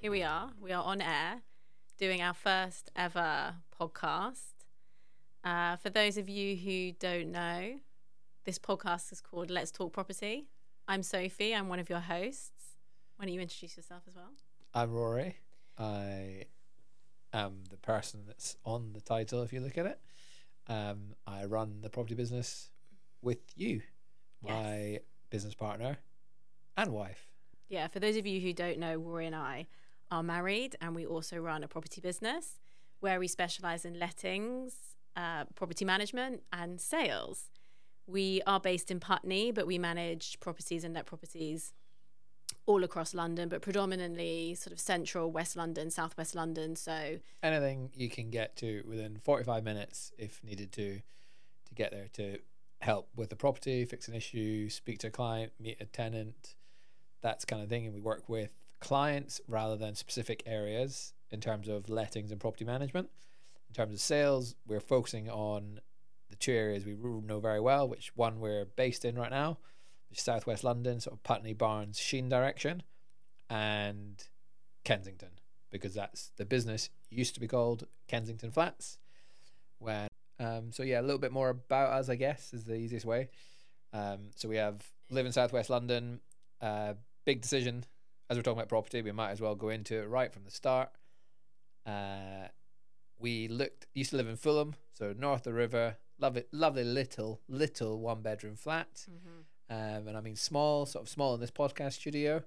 here we are. We are on air doing our first ever podcast. For those of you who don't know, this podcast is called Let's Talk Property. I'm Sophie. I'm one of your hosts. Why don't you introduce yourself as well? I'm Rory. I am the person that's on the title if you look at it. I run the property business with you, my business partner and wife. Yeah, for those of you who don't know, Rory and I are married, and we also run a property business where we specialise in lettings, property management and sales. We are based in Putney, but we manage properties and let properties all across London, but predominantly sort of central West London, southwest London. So anything you can get to within 45 minutes if needed to get there to help with the property, fix an issue, speak to a client, meet a tenant, that's kind of thing. And we work with clients rather than specific areas in terms of lettings and property management. In terms of sales, we're focusing on the two areas we know very well, which one we're based in right now, which is southwest London, sort of Putney, Barnes, Sheen direction, and Kensington, because that's the business used to be called Kensington Flats. When so yeah, a little bit more about us, I guess, is the easiest way. So we live in southwest London. Big decision, as we're talking about property, we might as well go into it right from the start. We used to live in Fulham, so north of the river, lovely little 1-bedroom flat. And I mean small, sort of small in this podcast studio.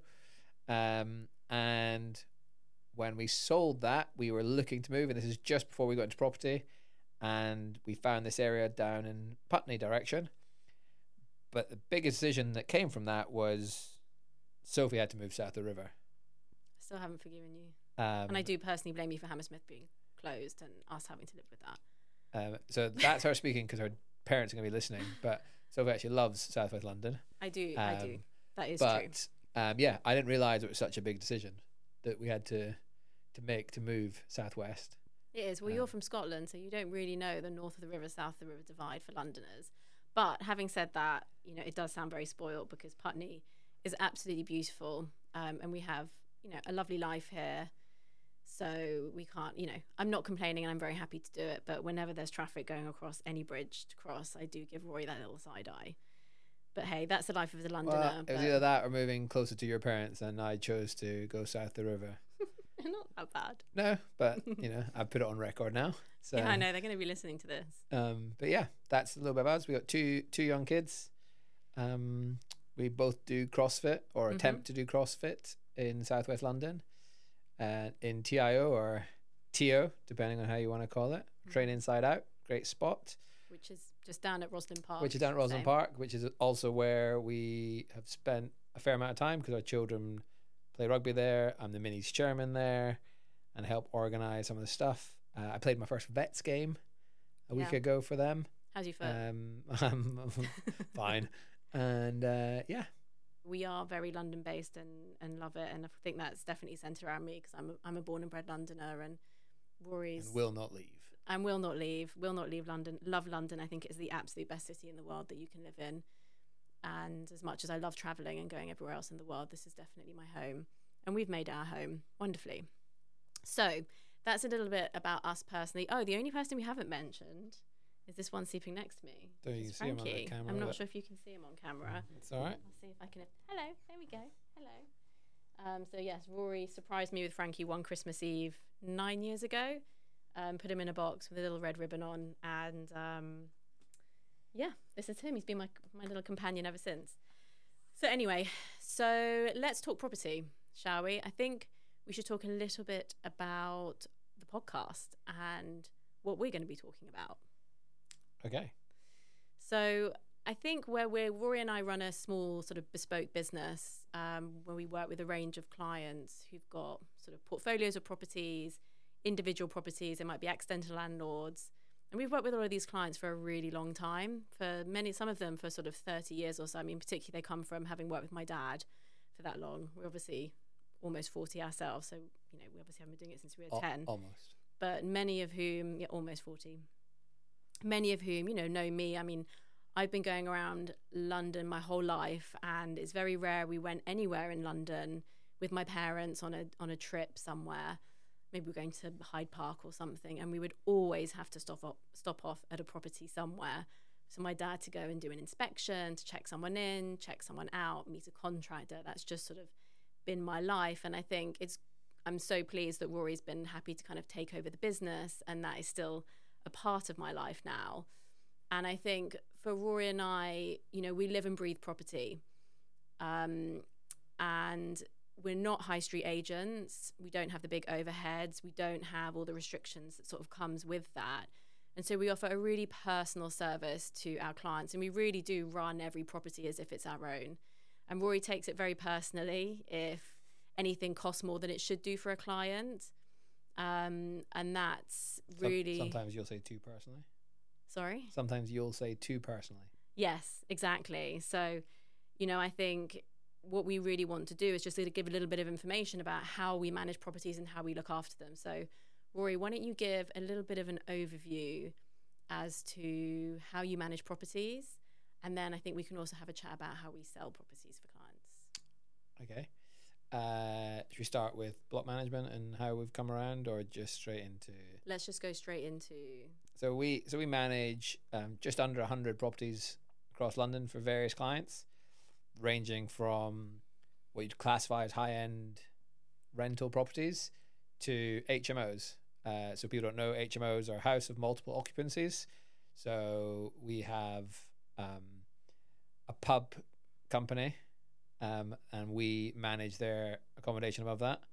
And when we sold that, we were looking to move, and this is just before we got into property, and we found this area down in Putney direction. But the biggest decision that came from that was Sophie had to move south of the river. I still haven't forgiven you. And I do personally blame you for Hammersmith being closed and us having to live with that. So that's her speaking because her parents are going to be listening. But Sophie actually loves southwest London. I do. That is true. Yeah, I didn't realise it was such a big decision that we had to make to move southwest. It is. Well, you're from Scotland, so you don't really know the north of the river, south of the river divide for Londoners. But having said that, it does sound very spoiled because Putney is absolutely beautiful, and we have, a lovely life here. So we can't, I'm not complaining and I'm very happy to do it. But whenever there's traffic going across any bridge to cross, I do give Rory that little side eye. But hey, that's the life of the Londoner. Well, it was either that or moving closer to your parents, and I chose to go south the river. Not that bad. No, but I've put it on record now. So yeah, I know they're going to be listening to this. But yeah, that's a little bit about us. We got two young kids. We both do CrossFit or attempt to do CrossFit in southwest London, in TIO or TO, depending on how you want to call it. Train Inside Out, great spot. Which is just down at Roslyn Park. Which is also where we have spent a fair amount of time because our children play rugby there. I'm the minis chairman there and help organise some of the stuff. I played my first Vets game a week ago for them. How's your foot? I'm fine. And yeah. We are very London based and love it, and I think that's definitely centred around me because I'm a born and bred Londoner, and Rory's and will not leave London. Love London. I think it is the absolute best city in the world that you can live in, and as much as I love travelling and going everywhere else in the world, this is definitely my home, and we've made our home wonderfully. So that's a little bit about us personally. Oh, the only person we haven't mentioned is this one sleeping next to me. Don't you see him on the camera? I'm not sure if you can see him on camera. It's all right. I'll see if I can. Hello, there we go. Hello. So yes, Rory surprised me with Frankie one Christmas Eve 9 years ago. Put him in a box with a little red ribbon on, and yeah, this is him. He's been my little companion ever since. So anyway, let's talk property, shall we? I think we should talk a little bit about the podcast and what we're going to be talking about. Okay. So I think Rory and I run a small sort of bespoke business where we work with a range of clients who've got sort of portfolios of properties, individual properties. They might be accidental landlords. And we've worked with all of these clients for a really long time, some of them for sort of 30 years or so. I mean, particularly they come from having worked with my dad for that long. We're obviously almost 40 ourselves. So, we obviously haven't been doing it since we were 10. Almost. But many of whom, almost 40. Many of whom, know me. I mean, I've been going around London my whole life, and it's very rare we went anywhere in London with my parents on a trip somewhere. Maybe we're going to Hyde Park or something, and we would always have to stop off at a property somewhere. So my dad to go and do an inspection, to check someone in, check someone out, meet a contractor. That's just sort of been my life. And I think I'm so pleased that Rory's been happy to kind of take over the business, and that is still a part of my life now. And I think for Rory and I, we live and breathe property. And we're not high street agents. We don't have the big overheads. We don't have all the restrictions that sort of comes with that. And so we offer a really personal service to our clients, and we really do run every property as if it's our own. And Rory takes it very personally if anything costs more than it should do for a client. And that's really... Sometimes you'll say too personally. Sorry? Sometimes you'll say too personally. Yes, exactly. So, I think what we really want to do is just to give a little bit of information about how we manage properties and how we look after them. So, Rory, why don't you give a little bit of an overview as to how you manage properties? And then I think we can also have a chat about how we sell properties for clients. Okay. Should we start with block management and how we've come around, or just straight into... Let's just go straight into... So we manage just under 100 properties across London for various clients, ranging from what you'd classify as high-end rental properties to HMOs. So people don't know, HMOs are house of multiple occupancies. So we have a pub company, and we manage their accommodation above that.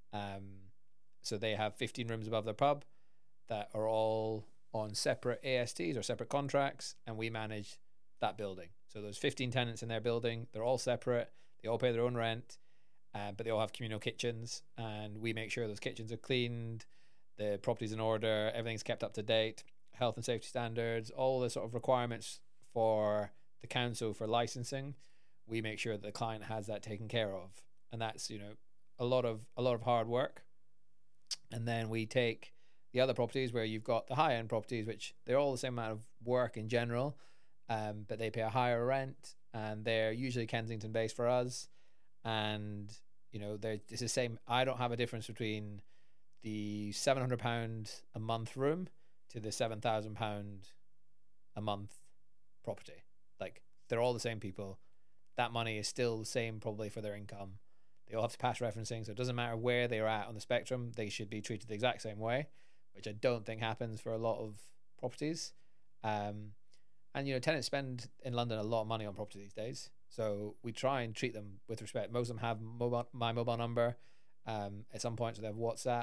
So they have 15 rooms above their pub that are all on separate ASTs or separate contracts, and we manage that building. So there's 15 tenants in their building. They're all separate. They all pay their own rent, but they all have communal kitchens, and we make sure those kitchens are cleaned, the property's in order, everything's kept up to date, health and safety standards, all the sort of requirements for the council for licensing. We make sure that the client has that taken care of, and that's a lot of hard work. And then we take the other properties where you've got the high end properties, which they're all the same amount of work in general, but they pay a higher rent, and they're usually Kensington based for us. And it's the same. I don't have a difference between the £700 a month room to the £7,000 a month property. Like, they're all the same people. That money is still the same probably for their income. They all have to pass referencing, so it doesn't matter where they're at on the spectrum. They should be treated the exact same way, which I don't think happens for a lot of properties. And tenants spend in London a lot of money on property these days, so we try and treat them with respect. Most of them have my mobile number. At some point, so they have WhatsApp,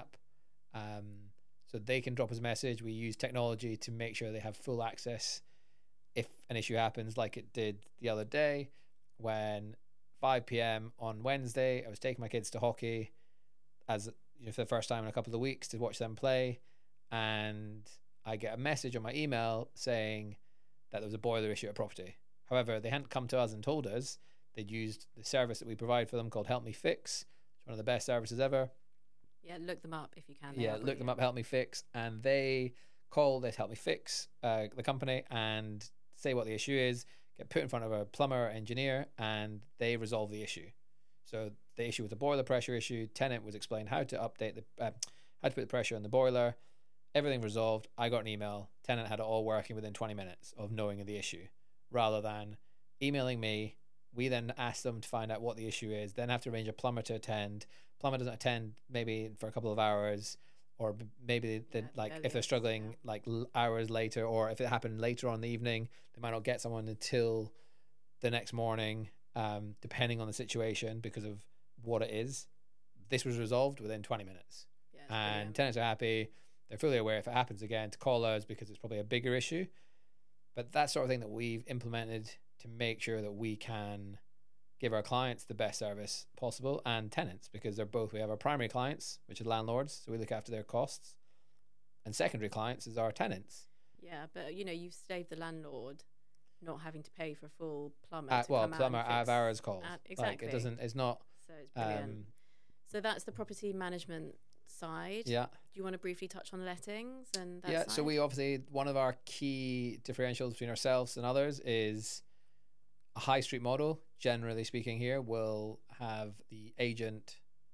so they can drop us a message. We use technology to make sure they have full access if an issue happens, like it did the other day when 5 p.m. on Wednesday, I was taking my kids to hockey as for the first time in a couple of weeks to watch them play, and I get a message on my email saying that there was a boiler issue at property. However, they hadn't come to us and told us. They'd used the service that we provide for them called Help Me Fix. It's one of the best services ever. Yeah, look them up if you can. Yeah, look them up, Help Me Fix. And they call this Help Me Fix, the company, and say what the issue is, get put in front of a plumber or engineer, and they resolve the issue. So the issue was a boiler pressure issue. Tenant was explained how to update how to put the pressure in the boiler. Everything resolved. I got an email. Tenant had it all working within 20 minutes of knowing of the issue, rather than emailing me. We then ask them to find out what the issue is, then have to arrange a plumber to attend. Plumber doesn't attend maybe for a couple of hours, or maybe if they're struggling hours later, or if it happened later on in the evening, they might not get someone until the next morning, depending on the situation because of what it is. This was resolved within 20 minutes. Yeah, and brilliant. Tenants are happy. They're fully aware if it happens again to call us because it's probably a bigger issue. But that sort of thing that we've implemented to make sure that we can give our clients the best service possible, and tenants, because we have our primary clients, which are landlords, so we look after their costs, and secondary clients is our tenants. Yeah, but you've saved the landlord not having to pay for a full plumber. Plumber out of hours called. Exactly. It's not. So it's brilliant. So that's the property management side. Yeah. Do you want to briefly touch on lettings and that side? So we obviously, one of our key differentials between ourselves and others is a high street model. Generally speaking, here will have the agent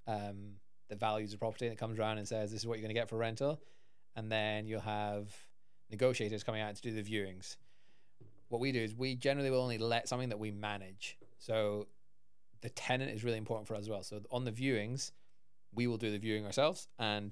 that values the property, that comes around and says this is what you're going to get for rental, and then you'll have negotiators coming out to do the viewings. What we do is we generally will only let something that we manage. So the tenant is really important for us as well. So on the viewings, we will do the viewing ourselves, and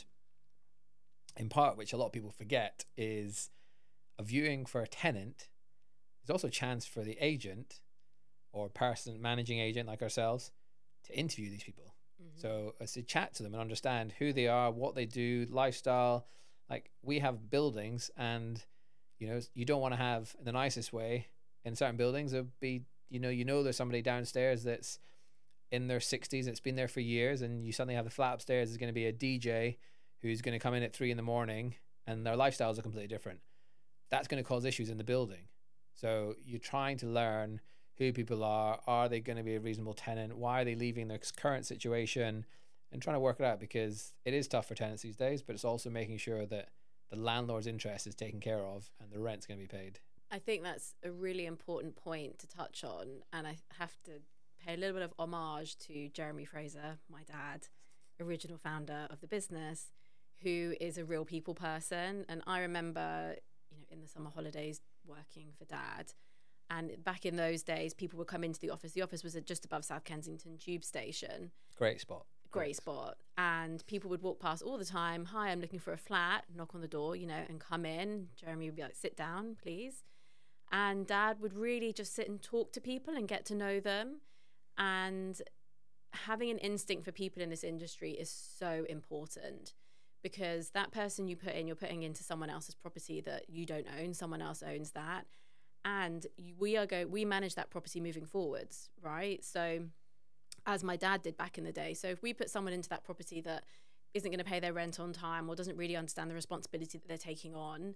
in part, which a lot of people forget, is a viewing for a tenant is also a chance for the agent or person, managing agent like ourselves, to interview these people. So it's to chat to them and understand who they are, what they do, lifestyle. Like, we have buildings, and you don't want to have, in the nicest way, in certain buildings, it'll be, there's somebody downstairs that's in their 60s, that's been there for years, and you suddenly have the flat upstairs is going to be a DJ who's going to come in at 3 a.m, and their lifestyles are completely different. That's going to cause issues in the building. So you're trying to learn who people are. Are they going to be a reasonable tenant? Why are they leaving their current situation? And trying to work it out, because it is tough for tenants these days, but it's also making sure that the landlord's interest is taken care of and the rent's going to be paid. I think that's a really important point to touch on, and I have to pay a little bit of homage to Jeremy Fraser, my dad, original founder of the business, who is a real people person. And I remember, in the summer holidays working for Dad, and back in those days, people would come into the office. The office was just above South Kensington Tube Station. Great spot. Great spot. And people would walk past all the time. Hi, I'm looking for a flat. Knock on the door, and come in. Jeremy would be like, sit down, please. And Dad would really just sit and talk to people and get to know them. And having an instinct for people in this industry is so important, because that person you put in, you're putting into someone else's property that you don't own. Someone else owns that. And we manage that property moving forwards, right? So as my dad did back in the day. So if we put someone into that property that isn't going to pay their rent on time or doesn't really understand the responsibility that they're taking on,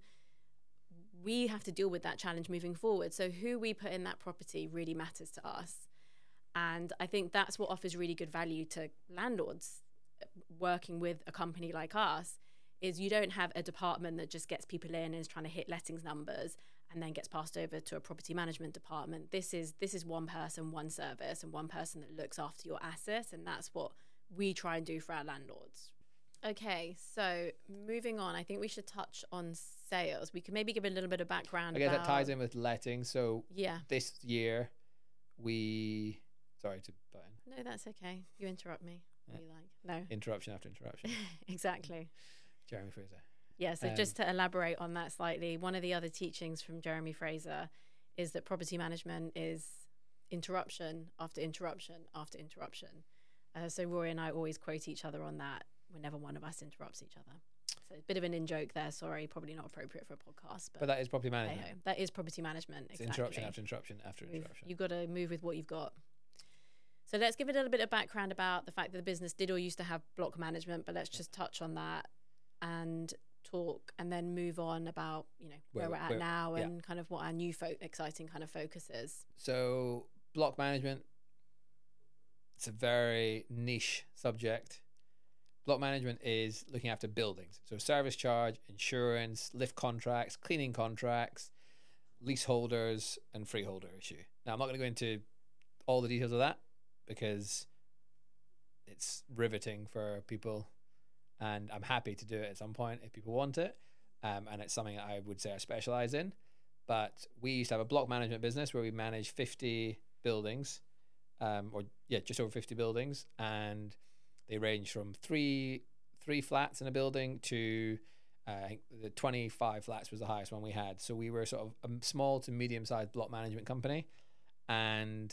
we have to deal with that challenge moving forward. So who we put in that property really matters to us. And I think that's what offers really good value to landlords working with a company like us, is you don't have a department that just gets people in and is trying to hit lettings numbers and then gets passed over to a property management department. This is one person, one service, and one person that looks after your assets, and that's what we try and do for our landlords. Okay, so moving on, I think we should touch on sales. We can maybe give a little bit of background. I guess that ties in with letting. So yeah, this year sorry to butt in. No, that's okay. You interrupt me. Yeah. You like no interruption after interruption. Exactly. Jeremy Fraser. Yeah, so just to elaborate on that slightly, one of the other teachings from Jeremy Fraser is that property management is interruption after interruption after interruption. So Rory and I always quote each other on that whenever one of us interrupts each other. So a bit of an in-joke there, sorry, probably not appropriate for a podcast. But that is property management. Hey-ho. That is property management, it's exactly. Interruption after interruption after interruption. You've got to move with what you've got. So let's give a little bit of background about the fact that the business did or used to have block management, but let's just touch on that and talk and then move on about where we're at now and kind of what our new exciting kind of focus is. So block management, it's a very niche subject. Block management is looking after buildings, so service charge, insurance, lift contracts, cleaning contracts, leaseholders and freeholder issue. Now I'm not going to go into all the details of that because it's riveting for people, and I'm happy to do it at some point if people want it. And it's something I would say I specialize in. But we used to have a block management business where we managed 50 buildings, just over 50 buildings. And they range from three flats in a building to I think the 25 flats was the highest one we had. So we were sort of a small to medium-sized block management company. And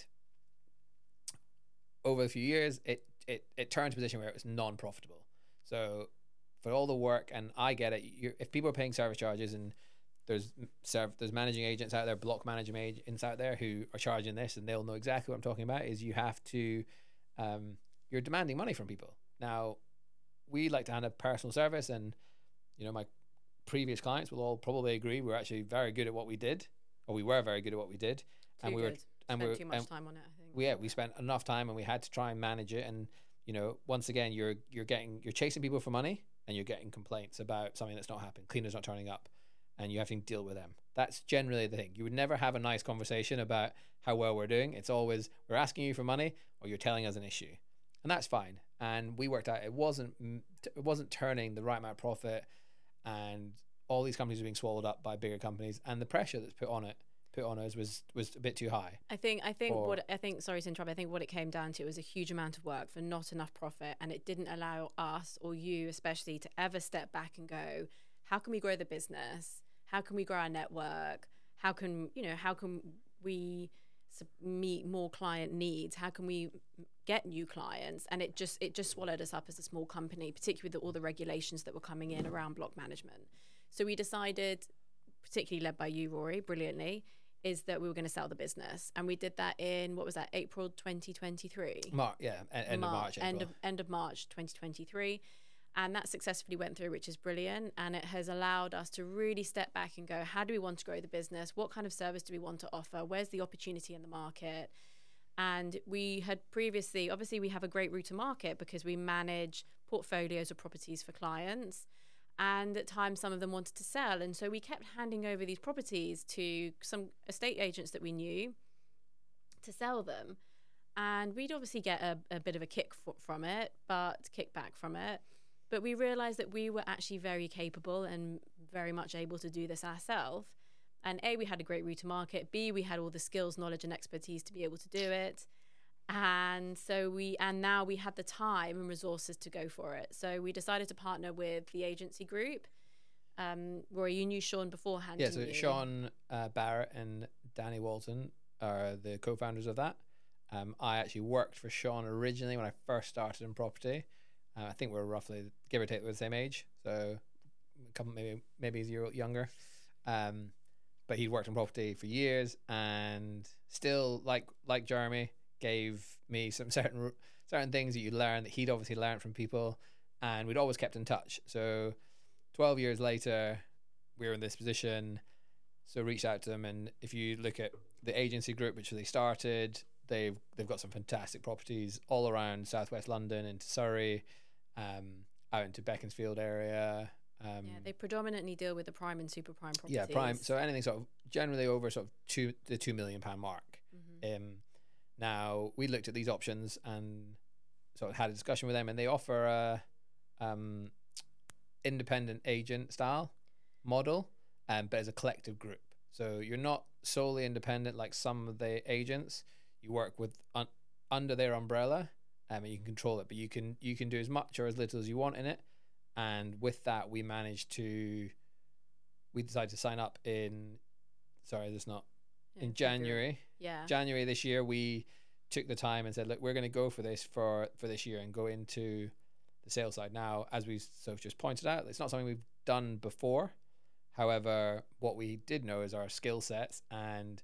over a few years, it turned to a position where it was non-profitable. So for all the work, and I get it, if people are paying service charges and there's managing agents out there, block management agents out there who are charging this, and they'll know exactly what I'm talking about, is you have to, you're demanding money from people. Now, we like to hand a personal service, and my previous clients will all probably agree we're actually very good at what we did, or we were very good at what we did. Spent too much time on it, I think. We spent enough time, and we had to try and manage it. And once again, you're chasing people for money, and you're getting complaints about something that's not happening. Cleaners not turning up, and you have to deal with them. That's generally the thing. You would never have a nice conversation about how well we're doing. It's always we're asking you for money, or you're telling us an issue, and that's fine. And we worked out it wasn't turning the right amount of profit, and all these companies were being swallowed up by bigger companies, and the pressure that's put on us was a bit too high. I think sorry to interrupt, I think what it came down to was a huge amount of work for not enough profit, and it didn't allow us, or you especially, to ever step back and go, how can we grow the business? How can we grow our network? How can we meet more client needs? How can we get new clients? And it just swallowed us up as a small company, particularly with all the regulations that were coming in around block management. So we decided, particularly led by you, Rory, brilliantly, is that we were going to sell the business. And we did that in, what was that, April 2023? End of March. End of March 2023. And that successfully went through, which is brilliant. And it has allowed us to really step back and go, how do we want to grow the business? What kind of service do we want to offer? Where's the opportunity in the market? And we had previously, obviously we have a great route to market because we manage portfolios of properties for clients. And at times, some of them wanted to sell. And so we kept handing over these properties to some estate agents that we knew to sell them. And we'd obviously get a bit of a kickback from it. But we realized that we were actually very capable and very much able to do this ourselves. And A, we had a great route to market. B, we had all the skills, knowledge, and expertise to be able to do it. And now we had the time and resources to go for it. So we decided to partner with the agency group. Rory, you knew Sean beforehand. Yeah, so didn't you? Sean Barrett and Danny Walton are the co-founders of that. I actually worked for Sean originally when I first started in property. I think we're roughly, give or take, the same age. So a couple, maybe he's a year younger. But he'd worked in property for years, and still, like Jeremy, gave me some certain things that you learn that he'd obviously learned from people, and we'd always kept in touch. So 12 years later, we're in this position, so reached out to them. And if you look at the agency group, which they started, they've got some fantastic properties all around southwest London, into Surrey, out into Beaconsfield area. They predominantly deal with the prime and super prime properties. Yeah, prime. So anything sort of generally over sort of the £2 million mark. Mm-hmm. Now we looked at these options and sort of had a discussion with them, and they offer a independent agent style model, but as a collective group. So you're not solely independent like some of the agents. You work with under their umbrella, and you can control it, but you can do as much or as little as you want in it. And with that, we decided to sign up in January. Yeah. January this year, we took the time and said, look, we're going to go for this for this year and go into the sales side. Now, as we just pointed out, it's not something we've done before. However, what we did know is our skill sets and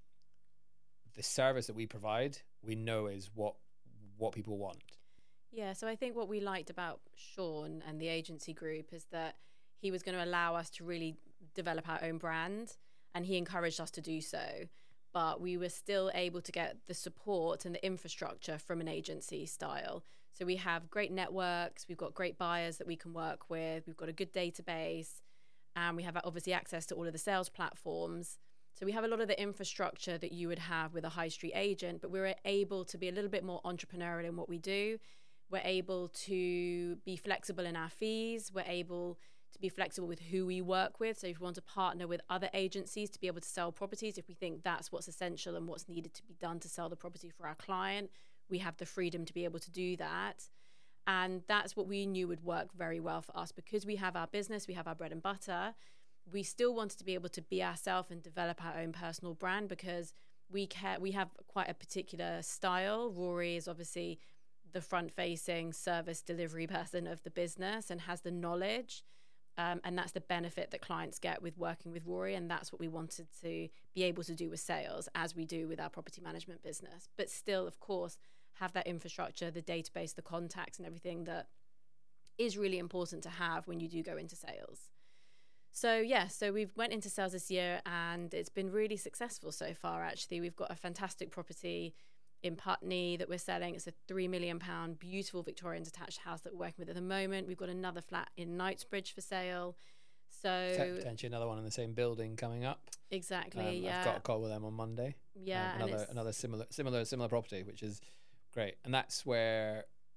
the service that we provide, we know is what people want. Yeah, so I think what we liked about Sean and the agency group is that he was going to allow us to really develop our own brand, and he encouraged us to do so. But we were still able to get the support and the infrastructure from an agency style. So we have great networks, we've got great buyers that we can work with, we've got a good database, and we have obviously access to all of the sales platforms. So we have a lot of the infrastructure that you would have with a high street agent, but we're able to be a little bit more entrepreneurial in what we do. We're able to be flexible in our fees. We're able to be flexible with who we work with. So if we want to partner with other agencies to be able to sell properties, if we think that's what's essential and what's needed to be done to sell the property for our client, we have the freedom to be able to do that. And that's what we knew would work very well for us, because we have our business, we have our bread and butter. We still wanted to be able to be ourselves and develop our own personal brand, because we have quite a particular style. Rory is obviously the front-facing service delivery person of the business and has the knowledge. And that's the benefit that clients get with working with Rory. And that's what we wanted to be able to do with sales, as we do with our property management business. But still, of course, have that infrastructure, the database, the contacts and everything that is really important to have when you do go into sales. So we've went into sales this year, and it's been really successful so far, actually. We've got a fantastic property in Putney that we're selling. It's a £3 million beautiful Victorian detached house that we're working with at the moment. We've got another flat in Knightsbridge for sale. So potentially another one in the same building coming up. Exactly. Yeah, I've got a call with them on Monday. Yeah, another similar property, which is great. And that's where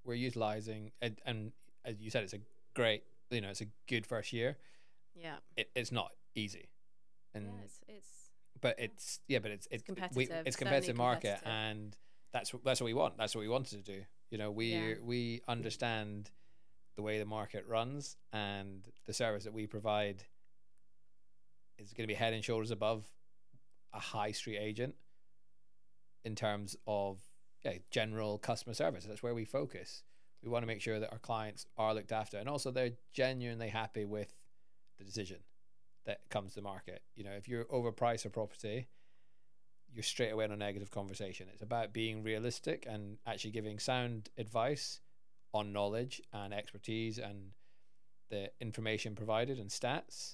we're utilizing, and as you said, it's a great, it's a good first year. Yeah. It's not easy, and yeah, it's competitive. It's competitive market, competitive. and that's what we want. That's what we wanted to do. We understand the way the market runs, and the service that we provide is going to be head and shoulders above a high street agent in terms of general customer service. That's where we focus. We want to make sure that our clients are looked after, and also they're genuinely happy with the decision that comes to market. If you're overpriced a property, you're straight away in a negative conversation. It's about being realistic and actually giving sound advice on knowledge and expertise and the information provided and stats,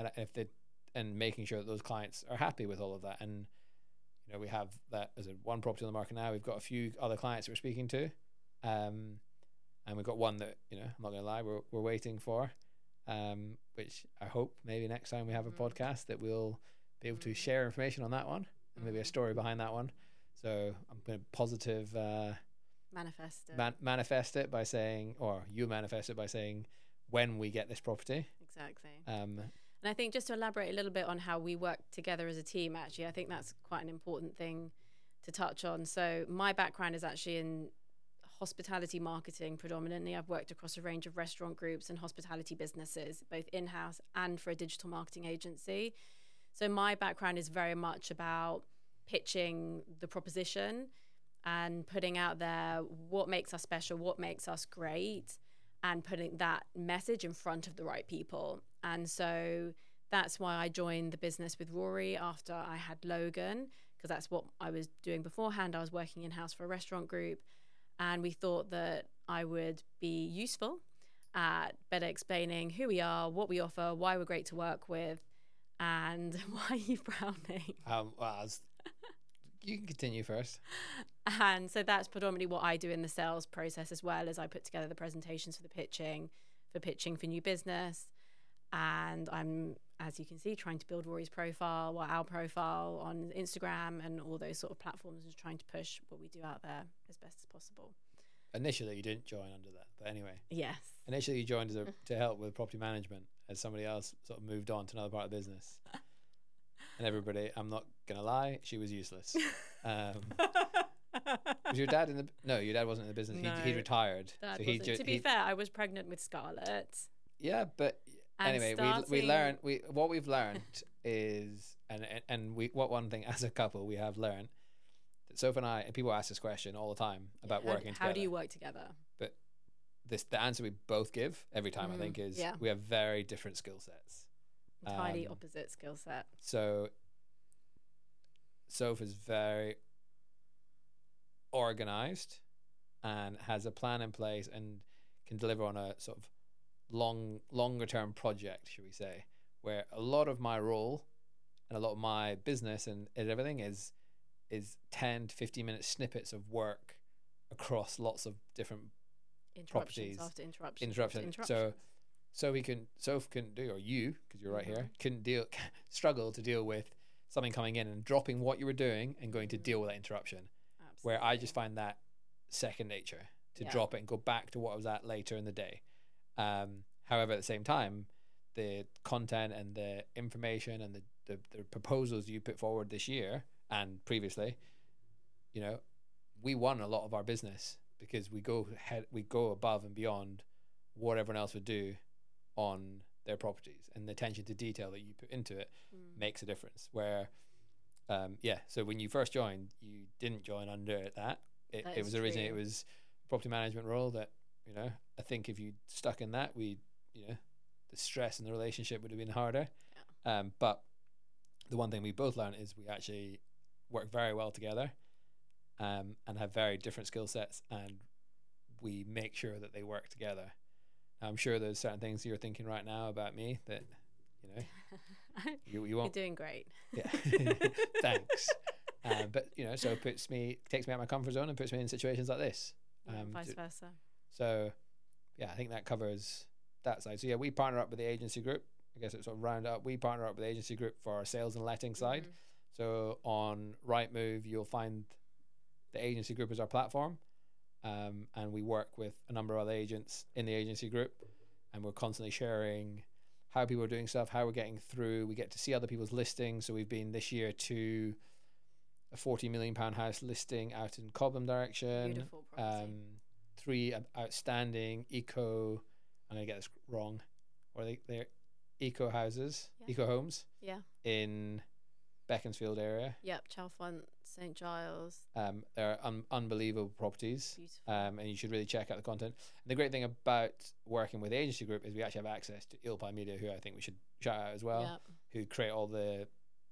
and making sure that those clients are happy with all of that. And we have that as one property on the market now. We've got a few other clients that we're speaking to, and we've got one that I'm not going to lie, we're waiting for, which I hope maybe next time we have a podcast that we'll be able to share information on that one, and maybe a story behind that one. So I'm going to positive manifest it by saying, or you manifest it by saying, when we get this property. Exactly. And I think just to elaborate a little bit on how we work together as a team, actually, I think that's quite an important thing to touch on. So my background is actually in hospitality marketing predominantly. I've worked across a range of restaurant groups and hospitality businesses, both in-house and for a digital marketing agency. So my background is very much about pitching the proposition and putting out there what makes us special, what makes us great, and putting that message in front of the right people. And so that's why I joined the business with Rory after I had Logan, because that's what I was doing beforehand. I was working in-house for a restaurant group, and we thought that I would be useful at better explaining who we are, what we offer, why we're great to work with, and why are you frowning? You can continue first. And so that's predominantly what I do in the sales process, as well as I put together the presentations for pitching for new business. And I'm, as you can see, trying to build Rory's profile, our profile on Instagram and all those sort of platforms, and trying to push what we do out there as best as possible. Initially, you didn't join under that, but anyway. Yes. Initially, you joined to help with property management as somebody else sort of moved on to another part of the business. And everybody, I'm not going to lie, she was useless. Was your dad in the... No, your dad wasn't in the business. No, he retired. So to be fair, I was pregnant with Scarlett. Yeah, but anyway, what we've learned is, one thing as a couple we have learned, that Soph and I, and people ask this question all the time about working together. How do you work together? But the answer we both give every time, I think, is we have very different skill sets. Entirely opposite skill set. So Soph is very organized and has a plan in place and can deliver on a sort of longer term project, should we say, where a lot of my role and a lot of my business and everything is 10 to 15 minute snippets of work across lots of different properties after interruptions. So Soph can do, or you, because you're right here, struggle to deal with something coming in and dropping what you were doing and going to deal with that interruption. Absolutely. Where I just find that second nature to drop it and go back to what I was at later in the day. However, at the same time, the content and the information and the proposals you put forward this year and previously, we won a lot of our business because we go above and beyond what everyone else would do on their properties, and the attention to detail that you put into it makes a difference. Where so when you first joined, you didn't join under that. It was originally, it was a property management role that, I think if you stuck in that, the stress in the relationship would have been harder. But the one thing we both learned is we actually work very well together, and have very different skill sets, and we make sure that they work together. I'm sure there's certain things you're thinking right now about me that, you won't. You're doing great. Yeah, thanks. But so it takes me out of my comfort zone and puts me in situations like this. Vice versa. So, yeah, I think that covers that side. So yeah, we partner up with the agency group. I guess it's sort of round up. We partner up with the agency group for our sales and letting side. So on Rightmove, you'll find the agency group as our platform. and we work with a number of other agents in the agency group, and we're constantly sharing how people are doing stuff, how we're getting through. We get to see other people's listings. So we've been this year to a £40 million house listing out in Cobham direction. Beautiful property. 3 outstanding eco, I'm going to get this wrong, or they're eco houses, eco homes in Beaconsfield area. Yep, Chalfont, St Giles. They're unbelievable properties. Beautiful. And you should really check out the content. And the great thing about working with the agency group is we actually have access to Eelpie Media, who I think we should shout out as well, who create all the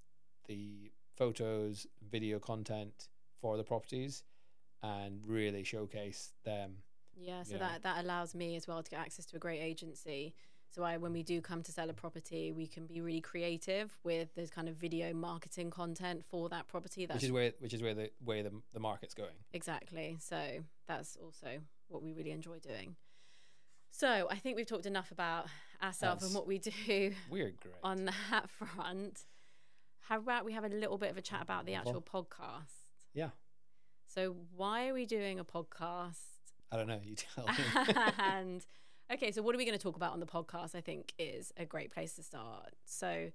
photos, video content for the properties and really showcase them. Yeah, so that allows me as well to get access to a great agency. So when we do come to sell a property, we can be really creative with this kind of video marketing content for that property. Which is where the market's going. Exactly. So that's also what we really enjoy doing. So I think we've talked enough about ourselves and what we do. We're great on that front. How about we have a little bit of a chat about the actual podcast? Yeah. So why are we doing a podcast? I don't know. You tell me. And okay, so what are we going to talk about on the podcast? I think is a great place to start. So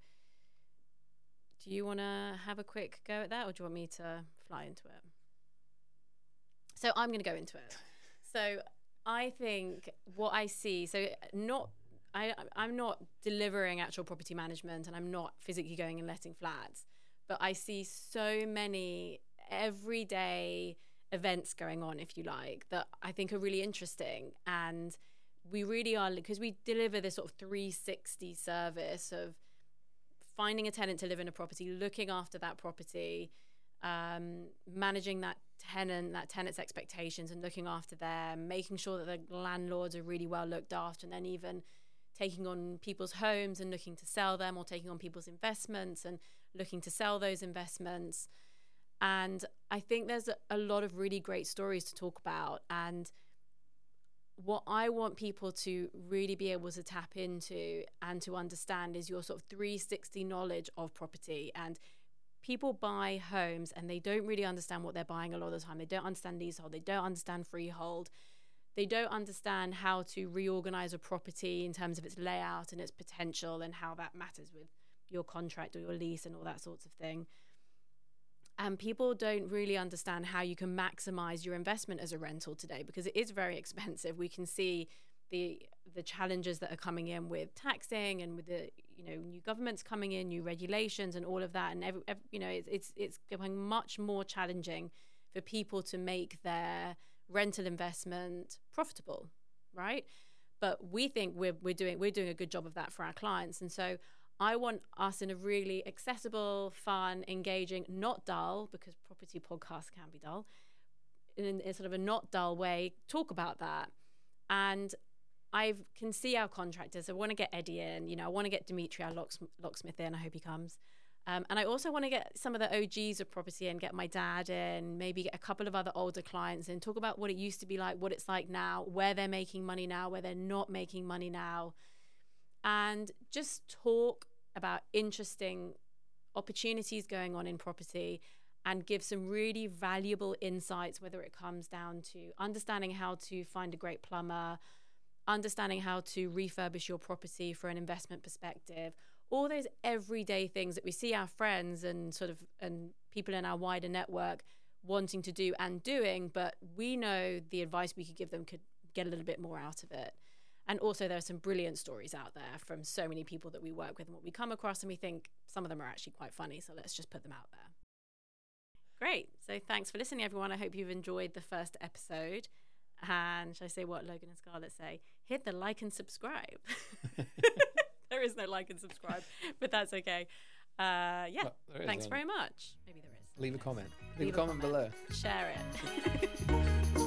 do you want to have a quick go at that, or do you want me to fly into it? So I'm going to go into it. So I think what I see, I'm not delivering actual property management, and I'm not physically going and letting flats, but I see so many everyday events going on, if you like, that I think are really interesting. And we really are, because we deliver this sort of 360 service of finding a tenant to live in a property, looking after that property, managing that tenant's expectations and looking after them, making sure that the landlords are really well looked after, and then even taking on people's homes and looking to sell them, or taking on people's investments and looking to sell those investments. And I think there's a lot of really great stories to talk about. And what I want people to really be able to tap into and to understand is your sort of 360 knowledge of property. And people buy homes and they don't really understand what they're buying a lot of the time. They don't understand leasehold. They don't understand freehold. They don't understand how to reorganize a property in terms of its layout and its potential, and how that matters with your contract or your lease and all that sorts of thing. And people don't really understand how you can maximize your investment as a rental today, because it is very expensive. We can see the challenges that are coming in with taxing and with the new governments coming in, new regulations and all of that. And it's becoming much more challenging for people to make their rental investment profitable, right? But we think we're doing a good job of that for our clients. And so I want us in a really accessible, fun, engaging, not dull, because property podcasts can be dull, in sort of a not dull way, talk about that. And I can see our contractors. I want to get Eddie in. I want to get Dimitri, our locksmith, in. I hope he comes. And I also want to get some of the OGs of property in, get my dad in, maybe get a couple of other older clients in, talk about what it used to be like, what it's like now, where they're making money now, where they're not making money now, and just talk about interesting opportunities going on in property, and give some really valuable insights, whether it comes down to understanding how to find a great plumber, understanding how to refurbish your property for an investment perspective, all those everyday things that we see our friends and people in our wider network wanting to do and doing, but we know the advice we could give them could get a little bit more out of it. And also there are some brilliant stories out there from so many people that we work with and what we come across, and we think some of them are actually quite funny, so let's just put them out there. Great. So thanks for listening, everyone. I hope you've enjoyed the first episode. And should I say what Logan and Scarlett say? Hit the like and subscribe. There is no like and subscribe, but that's okay. Well, thanks very much. Maybe there is. Leave a comment. Leave a comment below. Share it.